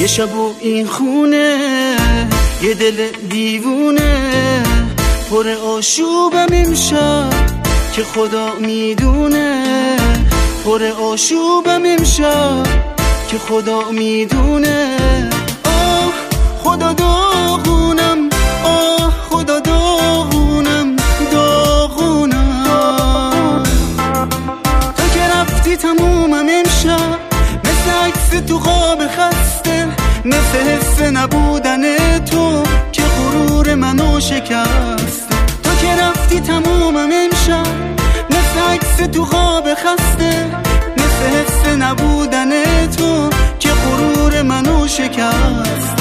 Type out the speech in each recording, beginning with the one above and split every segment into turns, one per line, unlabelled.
یه شب و این خونه یه دل دیوونه پر آشوبم امشب که خدا میدونه، پر آشوبم امشب که خدا میدونه. آه خدا داغونم، آه خدا داغونم، داغونم. تو که رفتی تمومم امشب مثل عکس تو خواب خسته، مثل حس نبودن تو که غرور منو شکست. تو که رفتی تمومم امشب مثل عکس تو خواب خسته، مثل حس نبودن تو که غرور منو شکست.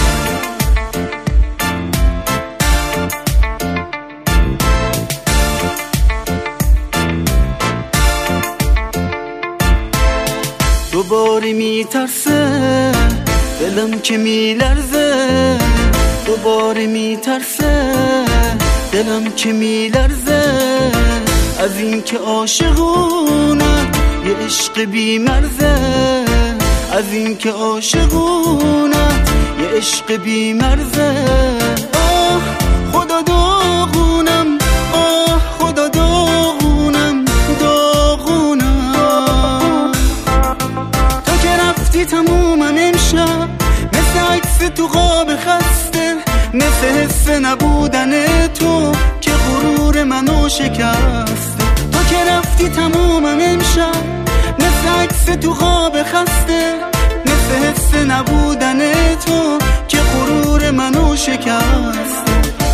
دوباره میترسه دلم که میلرزه، دوباره میترسه دلم که میلرزه از این که عاشقونت یه عشق بیمرزه، از این که عاشقونت یه عشق بیمرزه. آه خدا داغونم، آه خدا داغونم، داغونم. تو که رفتی تمومم امشب مثل عکس تو خواب خسته، مثل حس نبودن تو که غرور منو شکست. تو که رفتی تمومم امشب مثل عکس تو خواب خسته، مثل حس نبودن تو که غرور منو شکست.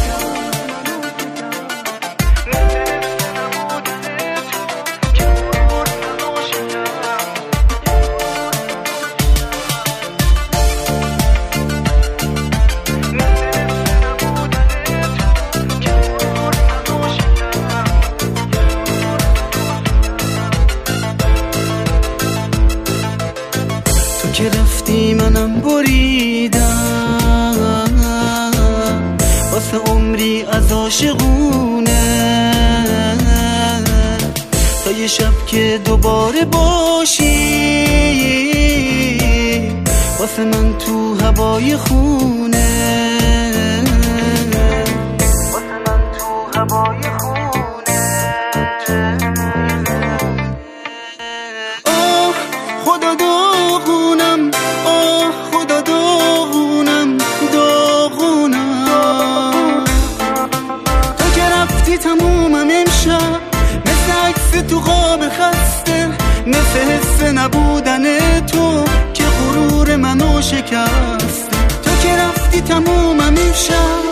که رفتی منم بریدم واسه عمری از عاشقونه، تا یه شب که دوباره باشی واسه من تو هوای خونه، واسه من تو هوای خونه. آه خدا داغونم، آه خدا داغونم، داغونم. تو که رفتی تمومم امشب مثل عکس تو خواب خسته، مثل حس نبودن تو که غرور منو شکست. تو که رفتی تمومم امشب